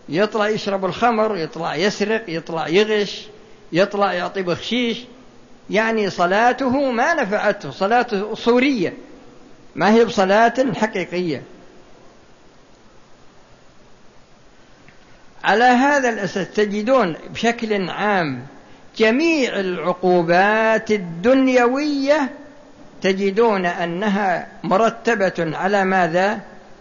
يطلع يشرب الخمر، يطلع يسرق، يطلع يغش، يطلع يعطي بخشيش. يعني صلاته ما نفعته، صلاته صورية ما هي بصلاة حقيقية. على هذا الأساس تجدون بشكل عام جميع العقوبات الدنيوية تجدون أنها مرتبة على ماذا؟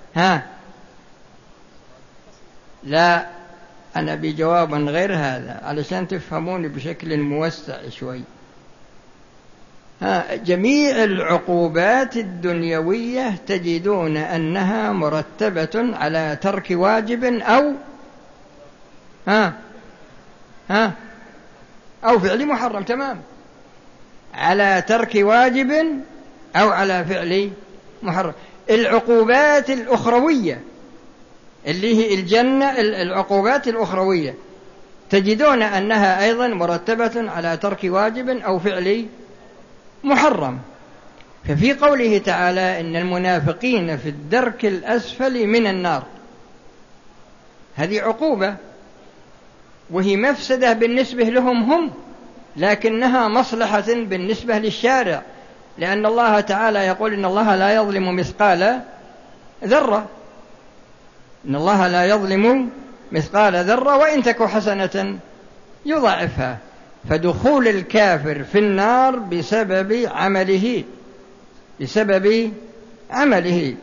لا، أنا بجواب غير هذا علشان تفهموني بشكل موسع شوي. جميع العقوبات الدنيوية تجدون أنها مرتبة على ترك واجب أو فعل محرم. تمام، على ترك واجب أو على فعل محرم. العقوبات الأخروية اللي هي الجنة، العقوبات الأخروية تجدون أنها أيضا مرتبة على ترك واجب أو فعل محرم. ففي قوله تعالى إن المنافقين في الدرك الأسفل من النار، هذه عقوبة وهي مفسدة بالنسبة لهم هم، لكنها مصلحة بالنسبة للشارع، لأن الله تعالى يقول إن الله لا يظلم مثقال ذرة، إن الله لا يظلم مثقال ذرة وإن تك حسنة يضاعفها. فدخول الكافر في النار بسبب عمله.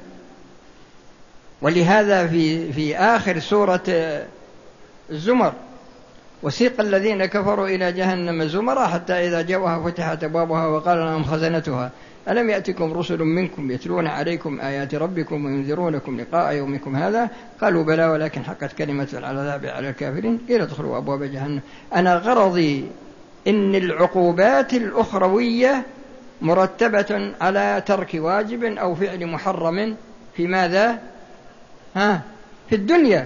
ولهذا في آخر سورة الزمر وسيق الذين كفروا إلى جهنم زمرا حتى إذا جاءوها فتحت أبوابها وقال لهم خزنتها ألم يأتكم رسل منكم يتلون عليكم آيات ربكم وينذرونكم لقاء يومكم هذا قالوا بلى ولكن حقت كلمة العذاب على الكافرين قيل ادخلوا أبواب جهنم. أنا غرضي إن العقوبات الأخروية مرتبة على ترك واجب أو فعل محرم في ماذا؟ في الدنيا.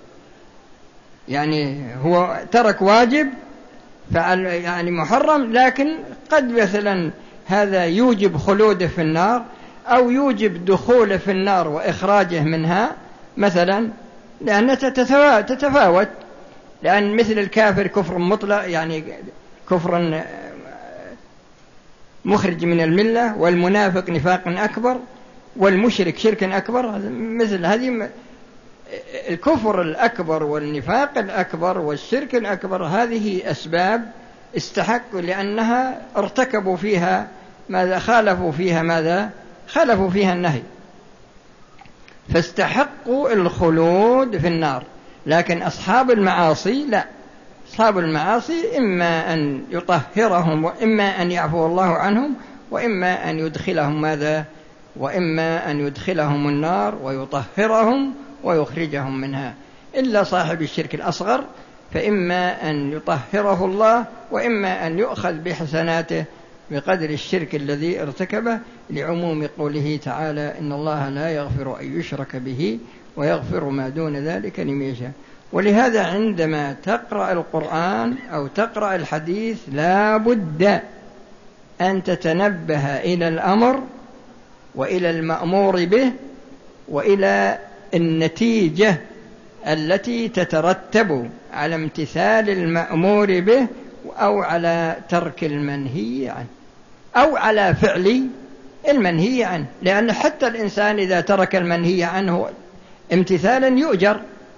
يعني هو ترك واجب فعل يعني محرم، لكن قد مثلا هذا يوجب خلوده في النار أو يوجب دخوله في النار وإخراجه منها مثلا، لأنها تتفاوت. لأن مثل الكافر كفر مطلق يعني كفر مخرج من الملة، والمنافق نفاق أكبر، والمشرك شرك أكبر. مثل هذه الكفر الأكبر والنفاق الأكبر والشرك الأكبر هذه أسباب استحقوا لأنها ارتكبوا فيها ماذا؟ خالفوا فيها النهي، فاستحقوا الخلود في النار. لكن أصحاب المعاصي لا، أصحاب المعاصي إما أن يطهرهم وإما أن يعفو الله عنهم وإما أن يدخلهم وإما أن يدخلهم النار ويطهرهم ويخرجهم منها. إلا صاحب الشرك الأصغر فإما أن يطهره الله وإما أن يؤخذ بحسناته بقدر الشرك الذي ارتكبه، لعموم قوله تعالى إن الله لا يغفر أن يشرك به ويغفر ما دون ذلك لمن يشاء. ولهذا عندما تقرأ القرآن أو تقرأ الحديث لا بد أن تتنبه إلى الأمر وإلى المأمور به وإلى النتيجة التي تترتب على امتثال المأمور به أو على ترك المنهي عنه أو على فعل المنهي عنه. لأن حتى الإنسان إذا ترك المنهي عنه امتثالا يؤجر،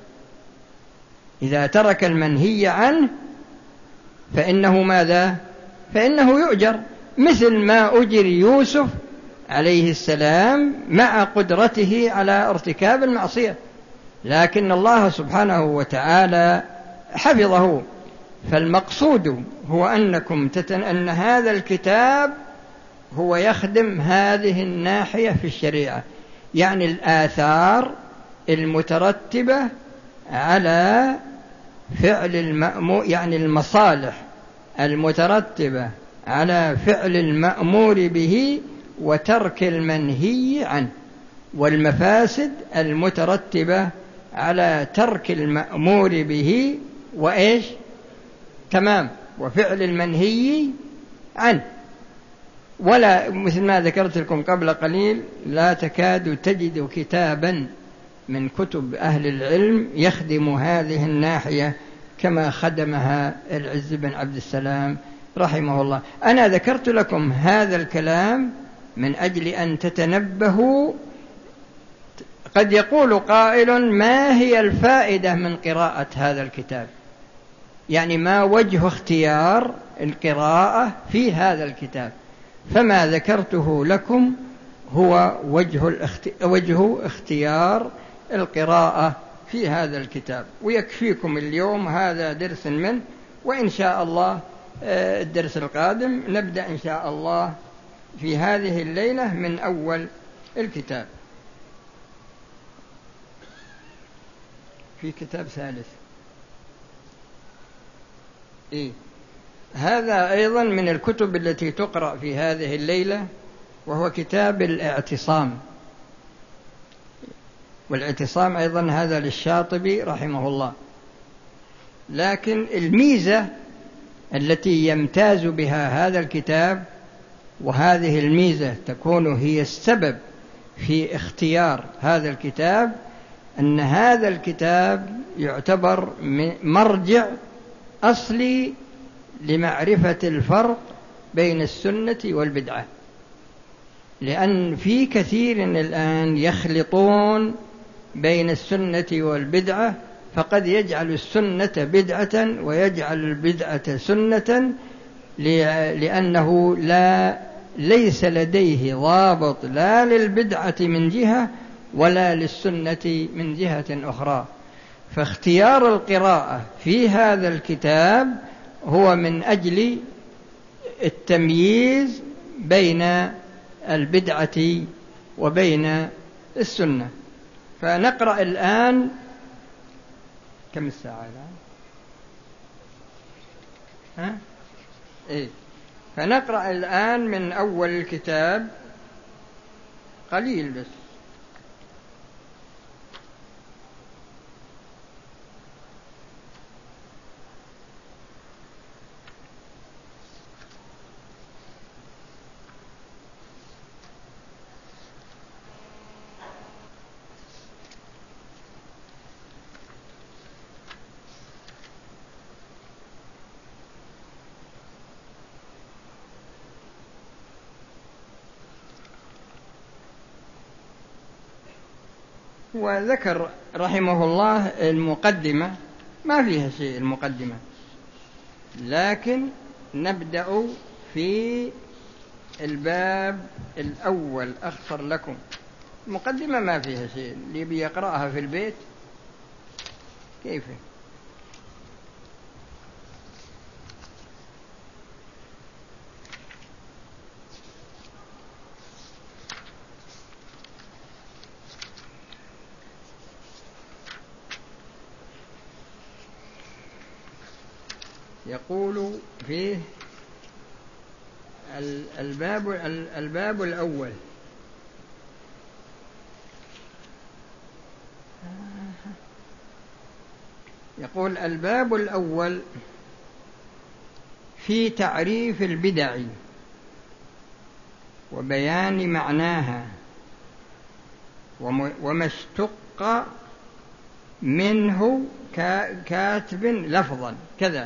إذا ترك المنهي عنه فإنه ماذا؟ فإنه يؤجر، مثل ما أجر يوسف عليه السلام مع قدرته على ارتكاب المعصية، لكن الله سبحانه وتعالى حفظه. فالمقصود هو أن هذا الكتاب هو يخدم هذه الناحية في الشريعة، يعني الآثار المترتبة على فعل المأمور، يعني المصالح المترتبة على فعل المأمور به وترك المنهي عنه، والمفاسد المترتبة على ترك المأمور به وإيش؟ تمام، وفعل المنهي عنه. ولا مثل ما ذكرت لكم قبل قليل لا تكاد تجد كتابا من كتب أهل العلم يخدم هذه الناحية كما خدمها العز بن عبد السلام رحمه الله. أنا ذكرت لكم هذا الكلام من أجل أن تتنبهوا. قد يقول قائل: ما هي الفائدة من قراءة هذا الكتاب؟ يعني ما وجه اختيار القراءة في هذا الكتاب؟ فما ذكرته لكم هو وجه اختيار القراءة في هذا الكتاب، ويكفيكم اليوم هذا درس منه. وإن شاء الله الدرس القادم نبدأ إن شاء الله في هذه الليلة من أول الكتاب. في كتاب ثالث هذا أيضا من الكتب التي تقرأ في هذه الليلة، وهو كتاب الاعتصام. والاعتصام أيضا هذا للشاطبي رحمه الله. لكن الميزة التي يمتاز بها هذا الكتاب، وهذه الميزة تكون هي السبب في اختيار هذا الكتاب، أن هذا الكتاب يعتبر مرجع أصلي لمعرفة الفرق بين السنة والبدعة. لأن في كثير الآن يخلطون بين السنة والبدعة، فقد يجعل السنة بدعة ويجعل البدعة سنة، لأنه ليس لديه ضابط لا للبدعة من جهة ولا للسنة من جهة أخرى. فاختيار القراءة في هذا الكتاب هو من أجل التمييز بين البدعة وبين السنة. فنقرأ الآن كم الساعة الآن؟ فنقرأ الآن من أول الكتاب قليل بس. وذكر رحمه الله المقدمة، ما فيها شيء المقدمة، لكن نبدأ في الباب الأول. أخسر لكم المقدمة ما فيها شيء، اللي بيقرأها في البيت كيف. يقول فيه الباب الأول: يقول الباب الأول في تعريف البدع وبيان معناها وما اشتق منه كاتب لفظا كذا.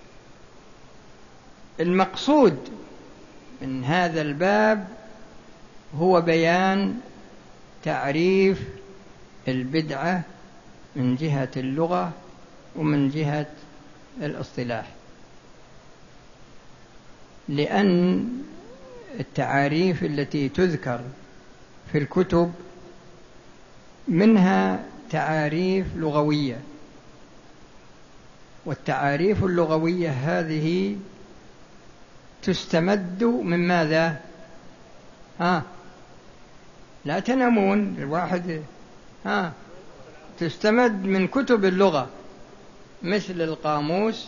المقصود من هذا الباب هو بيان تعريف البدعة من جهة اللغة ومن جهة الاصطلاح، لأن التعاريف التي تذكر في الكتب منها تعاريف لغوية، والتعاريف اللغوية هذه تستمد من ماذا؟ لا تنامون الواحد. تستمد من كتب اللغة مثل القاموس،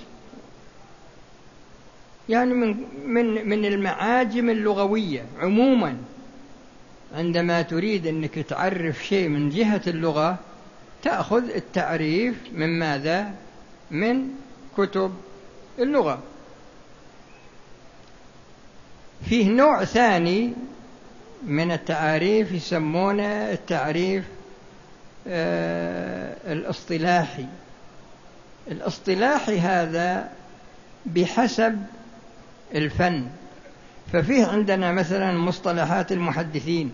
يعني من المعاجم اللغوية عموما. عندما تريد أنك تعرف شيء من جهة اللغة تأخذ التعريف من ماذا؟ من كتب اللغة. فيه نوع ثاني من التعاريف يسمونه التعريف الاصطلاحي هذا بحسب الفن. ففيه عندنا مثلا مصطلحات المحدثين،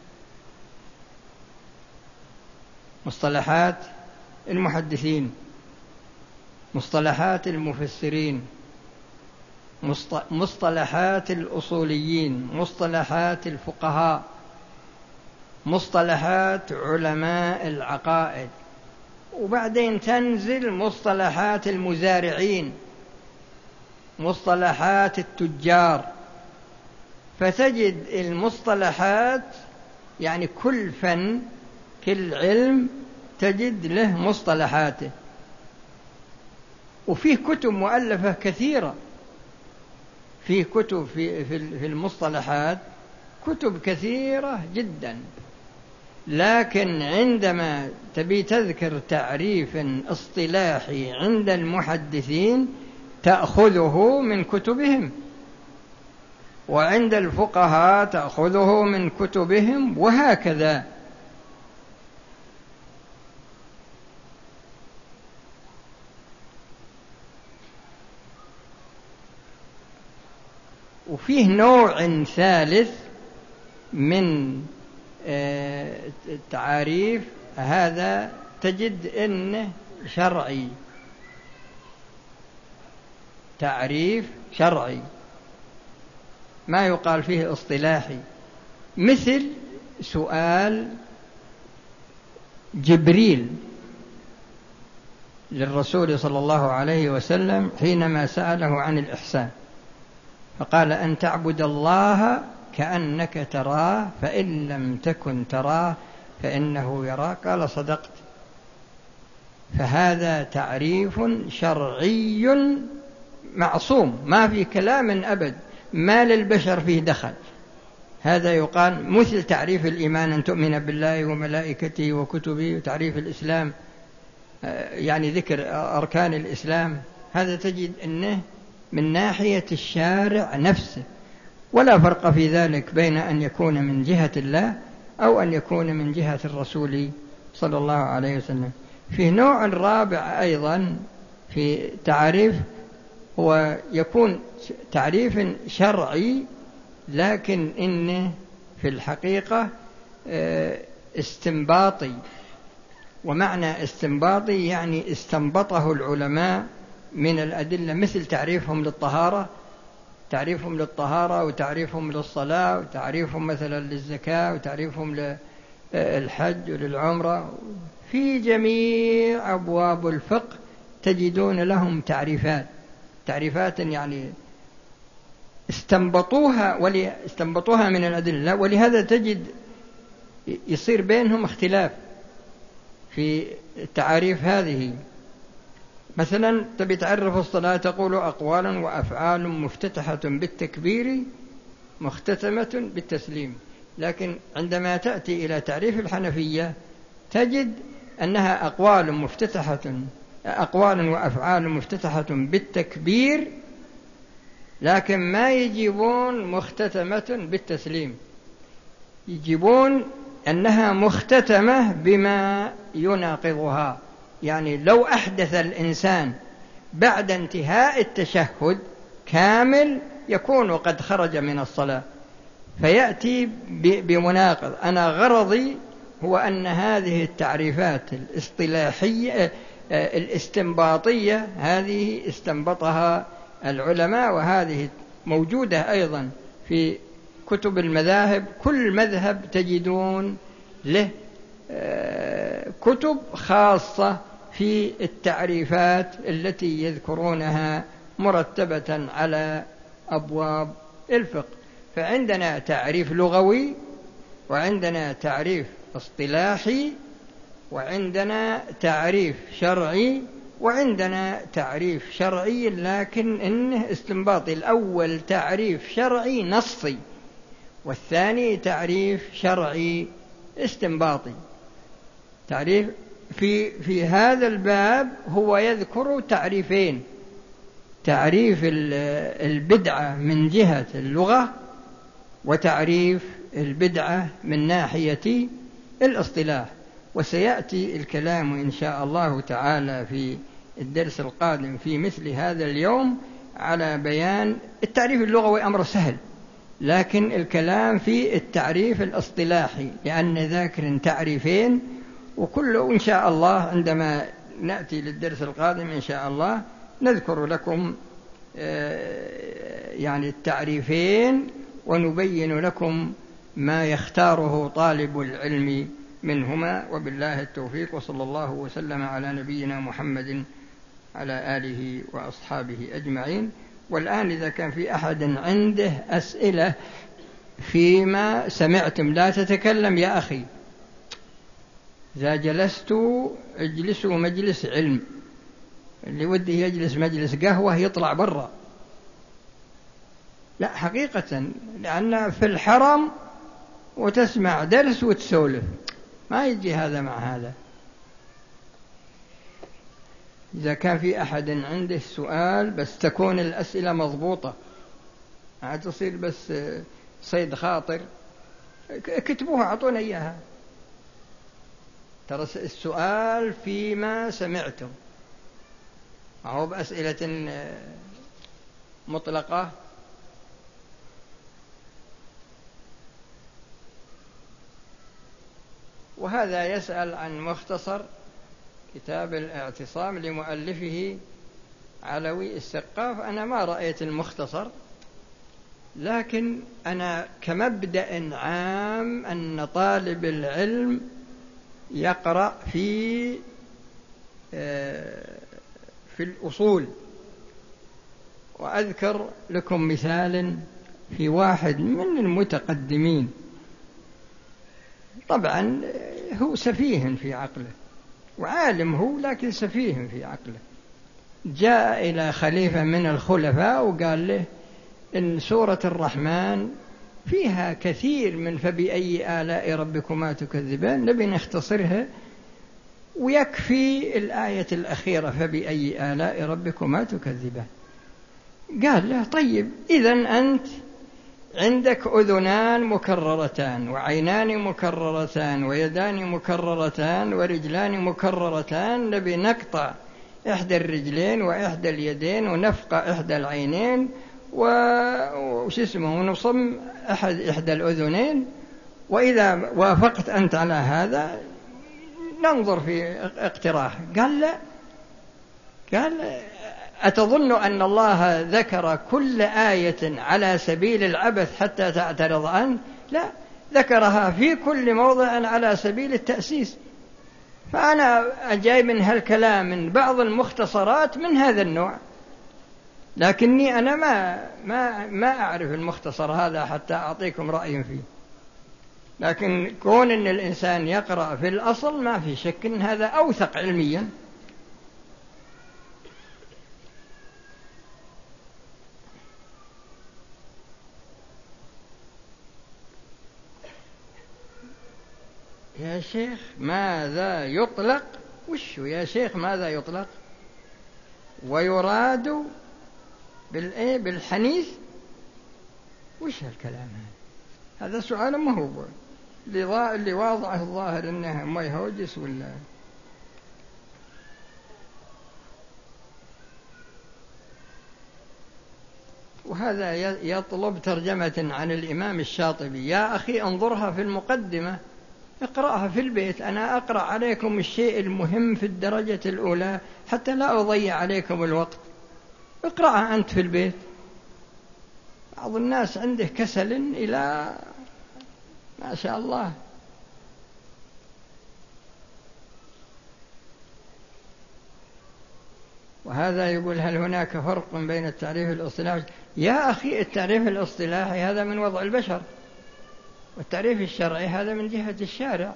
مصطلحات المفسرين، مصطلحات الأصوليين، مصطلحات الفقهاء، مصطلحات علماء العقائد، وبعدين تنزل مصطلحات المزارعين، مصطلحات التجار. فتجد المصطلحات يعني كل فن كل علم تجد له مصطلحاته. وفيه كتب مؤلفة كثيرة، فيه كتب في المصطلحات، كتب كثيرة جدا. لكن عندما تبي تذكر تعريف اصطلاحي عند المحدثين تأخذه من كتبهم، وعند الفقهاء تأخذه من كتبهم، وهكذا. وفيه نوع ثالث من التعاريف، هذا تجد إنه شرعي، تعريف شرعي، ما يقال فيه اصطلاحي. مثل سؤال جبريل للرسول صلى الله عليه وسلم حينما سأله عن الإحسان، فقال: أن تعبد الله كأنك تراه فإن لم تكن تراه فإنه يراك. قال: صدقت. فهذا تعريف شرعي معصوم، ما في كلام أبد، ما للبشر فيه دخل. هذا يقال مثل تعريف الإيمان: أن تؤمن بالله وملائكته وكتبه. وتعريف الإسلام يعني ذكر أركان الإسلام. هذا تجد أنه من ناحية الشارع نفسه، ولا فرق في ذلك بين أن يكون من جهة الله أو أن يكون من جهة الرسول صلى الله عليه وسلم. فيه نوع رابع أيضا في تعريف، هو يكون تعريف شرعي لكن إنه في الحقيقة استنباطي. ومعنى استنباطي يعني استنبطه العلماء من الأدلة، مثل تعريفهم للطهارة، وتعريفهم للصلاة، وتعريفهم مثلا للزكاة، وتعريفهم للحج وللعمرة. في جميع أبواب الفقه تجدون لهم تعريفات يعني استنبطوها من الأدلة. ولهذا تجد يصير بينهم اختلاف في التعاريف هذه. مثلا تبي تعرف الصلاة تقول: أقوال وأفعال مفتتحة بالتكبير مختتمة بالتسليم. لكن عندما تأتي إلى تعريف الحنفية تجد أنها أقوال وأفعال مفتتحة بالتكبير، لكن ما يجيبون مختتمة بالتسليم، يجيبون أنها مختتمة بما يناقضها. يعني لو أحدث الإنسان بعد انتهاء التشهد كامل يكون قد خرج من الصلاة، فيأتي بمناقض. أنا غرضي هو أن هذه التعريفات الاصطلاحية الاستنباطية هذه استنبطها العلماء، وهذه موجودة أيضا في كتب المذاهب. كل مذهب تجدون له كتب خاصة في التعريفات التي يذكرونها مرتبة على أبواب الفقه. فعندنا تعريف لغوي، وعندنا تعريف اصطلاحي، وعندنا تعريف شرعي، وعندنا تعريف شرعي لكن إنه استنباطي. الأول تعريف شرعي نصي، والثاني تعريف شرعي استنباطي. تعريف في هذا الباب هو يذكر تعريفين: تعريف البدعة من جهة اللغة، وتعريف البدعة من ناحية الاصطلاح. وسيأتي الكلام إن شاء الله تعالى في الدرس القادم في مثل هذا اليوم على بيان التعريف اللغوي. أمر سهل، لكن الكلام في التعريف الاصطلاحي، لأن ذاكر تعريفين، وكله إن شاء الله عندما نأتي للدرس القادم إن شاء الله نذكر لكم يعني التعريفين، ونبين لكم ما يختاره طالب العلم منهما. وبالله التوفيق، وصلى الله وسلم على نبينا محمد على آله وأصحابه أجمعين. والآن إذا كان في أحد عنده أسئلة فيما سمعتم، لا تتكلم يا أخي، إذا جلستوا اجلسوا مجلس علم، اللي وده يجلس مجلس قهوة يطلع برا. لا حقيقة، لأن في الحرم وتسمع درس وتسولف، ما يجي هذا مع هذا. إذا كان في أحد عنده سؤال، بس تكون الأسئلة مضبوطة، ما تصير بس صيد خاطر، كتبوها أعطونا إياها. ترى السؤال فيما سمعتم، ما هو بأسئلة مطلقة. وهذا يسأل عن مختصر كتاب الاعتصام لمؤلفه علوي السقاف. أنا ما رأيت المختصر، لكن أنا كمبدأ عام أن طالب العلم يقرأ في الأصول. وأذكر لكم مثال في واحد من المتقدمين، طبعا هو سفيه في عقله، وعالم هو لكن سفيه في عقله. جاء إلى خليفة من الخلفاء وقال له إن سورة الرحمن فيها كثير من فبأي آلاء ربكما تكذبان، نبي نختصرها ويكفي الآية الأخيرة فبأي آلاء ربكما تكذبان. قال له طيب، إذن أنت عندك أذنان مكررتان، وعينان مكررتان، ويدان مكررتان، ورجلان مكررتان، نبي نقطع إحدى الرجلين وإحدى اليدين ونفقع إحدى العينين ونصم إحدى الأذنين، وإذا وافقت أنت على هذا ننظر في اقتراح. قال لا، قال أتظن أن الله ذكر كل آية على سبيل العبث حتى تعترض عنه؟ لا، ذكرها في كل موضع على سبيل التأسيس. فأنا أجاي من هالكلام من بعض المختصرات من هذا النوع، لكني أنا ما أعرف المختصر هذا حتى أعطيكم رأي فيه. لكن كون أن الإنسان يقرأ في الأصل ما في شك أن هذا أوثق علميا. يا شيخ ماذا يطلق؟ وشو يا شيخ ماذا يطلق ويراد بالحنيث؟ وش هالكلام هذا؟ سؤال مهوب اللي واضعه الظاهر انه ما يهوجس ولا. وهذا يطلب ترجمة عن الإمام الشاطبي. يا أخي انظرها في المقدمة، اقرأها في البيت. أنا أقرأ عليكم الشيء المهم في الدرجة الأولى حتى لا أضيع عليكم الوقت. اقرأها أنت في البيت. بعض الناس عنده كسل إلى ما شاء الله. وهذا يقول هل هناك فرق بين التعريف الاصطلاحي؟ يا أخي التعريف الاصطلاحي هذا من وضع البشر، والتعريف الشرعي هذا من جهة الشارع.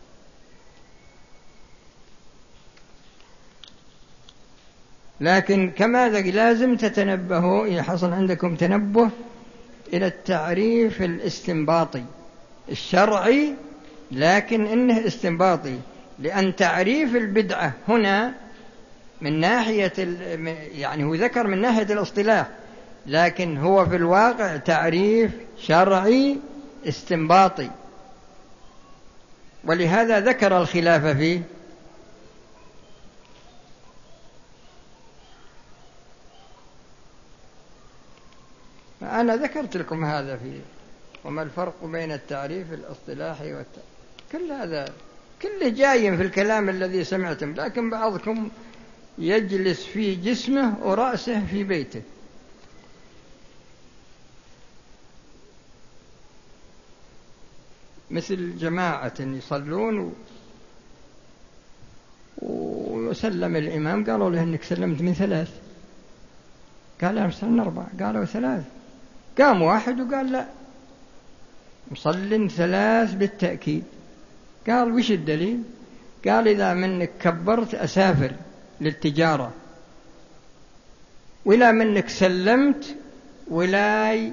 لكن كما لازم تتنبهوا، يحصل عندكم تنبه إلى التعريف الاستنباطي الشرعي، لكن إنه استنباطي، لأن تعريف البدعة هنا من ناحية يعني هو ذكر من ناحية الاصطلاح، لكن هو في الواقع تعريف شرعي استنباطي. ولهذا ذكر الخلاف فيه. أنا ذكرت لكم هذا فيه، وما الفرق بين التعريف الاصطلاحي كل هذا كله جاي في الكلام الذي سمعتم، لكن بعضكم يجلس في جسمه ورأسه في بيته. مثل جماعة يصلون وسلم الإمام، قالوا له إنك سلمت من 3، قال أنا سلمت 4، قالوا 3، قام واحد وقال لا مصل 3 بالتأكيد. قال وش الدليل؟ قال إذا منك كبرت أسافر للتجارة، ولا منك سلمت ولاي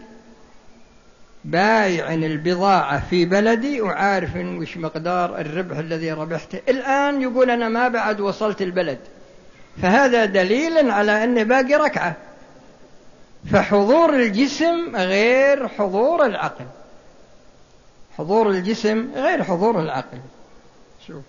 بايع البضاعة في بلدي وعارف وش مقدار الربح الذي ربحته، الآن يقول أنا ما بعد وصلت البلد، فهذا دليل على أنه باقي ركعة. فحضور الجسم غير حضور العقل، حضور الجسم غير حضور العقل. شوف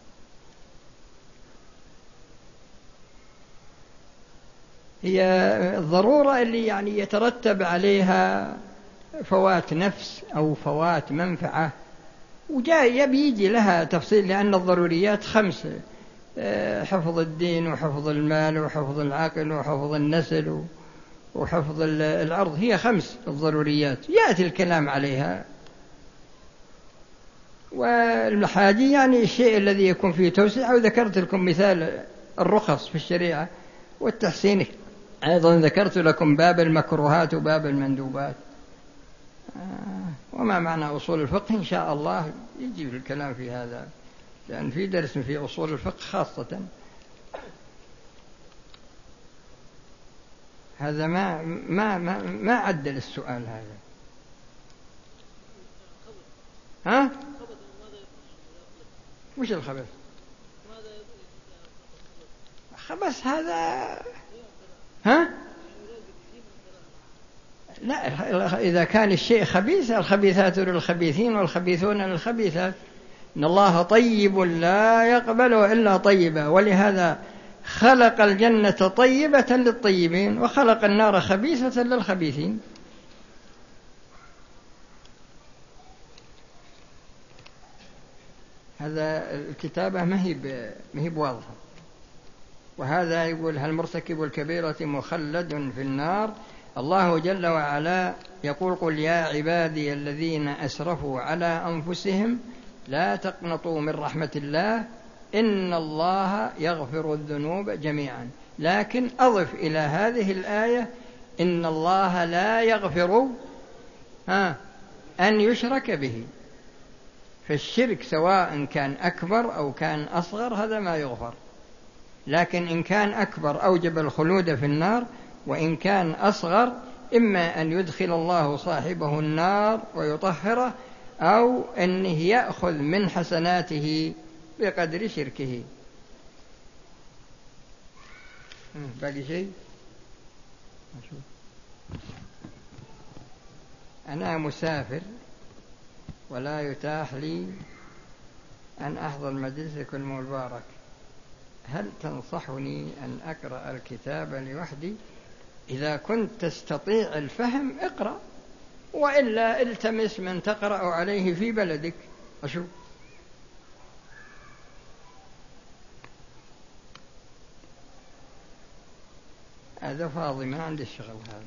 هي الضرورة اللي يعني يترتب عليها فوات نفس أو فوات منفعة، وجاي يجي لها تفصيل، لأن الضروريات 5: حفظ الدين وحفظ المال وحفظ العقل وحفظ النسل وحفظ العرض، هي 5 الضروريات يأتي الكلام عليها. والمحاجي يعني الشيء الذي يكون فيه توسعة. وذكرت لكم مثال الرخص في الشريعة والتحسين، أيضا ذكرت لكم باب المكروهات وباب المندوبات. وما معنى أصول الفقه إن شاء الله يجي في الكلام في هذا، لأن في درس في أصول الفقه خاصة. هذا ما عدل السؤال هذا. ها؟ وش الخبث؟ خبث هذا ها؟ لا، إذا كان الشيء خبيث، الخبيثات للخبيثين والخبيثون للخبيثات. إن الله طيب لا يقبل إلا طيبا، ولهذا خلق الجنة طيبة للطيبين وخلق النار خبيثة للخبيثين. هذا الكتابة ما هي بواضحة. وهذا يقول هل مرتكب الكبيرة مخلد في النار؟ الله جل وعلا يقول قل يا عبادي الذين أسرفوا على أنفسهم لا تقنطوا من رحمة الله إن الله يغفر الذنوب جميعا. لكن أضف إلى هذه الآية إن الله لا يغفر أن يشرك به. فالشرك سواء كان أكبر أو كان أصغر هذا ما يغفر، لكن إن كان أكبر أوجب الخلود في النار، وإن كان أصغر إما أن يدخل الله صاحبه النار ويطهره، أو أنه يأخذ من حسناته بقدر شركه. باقي شيء؟ أنا مسافر ولا يتاح لي أن أحضر مجلسكم المبارك، هل تنصحني أن أقرأ الكتاب لوحدي؟ إذا كنت تستطيع الفهم اقرأ، وإلا التمس من تقرأ عليه في بلدك. أشوف هذا فاضي، ما عندي الشغل هذا.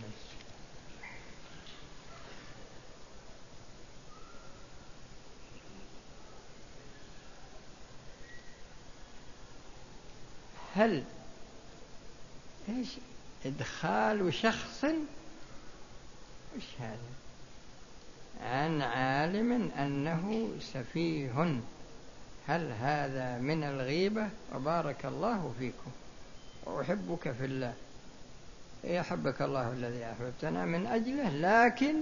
هل إيش إدخال شخص إيش هذا عن عالم أنه سفيه، هل هذا من الغيبة؟ وبارك الله فيكم وأحبك في الله. يحبك الله الذي أحببتنا من أجله، لكن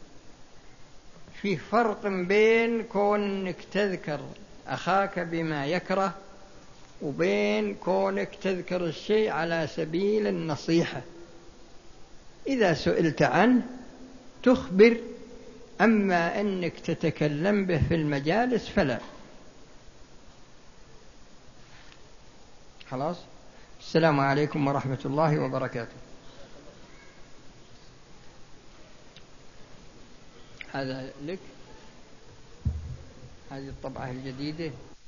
في فرق بين كونك تذكر أخاك بما يكره وبين كونك تذكر الشيء على سبيل النصيحة. إذا سئلت عنه تخبر، أما أنك تتكلم به في المجالس فلا. خلاص. السلام عليكم ورحمة الله وبركاته. هذا لك، هذه الطبعة الجديدة.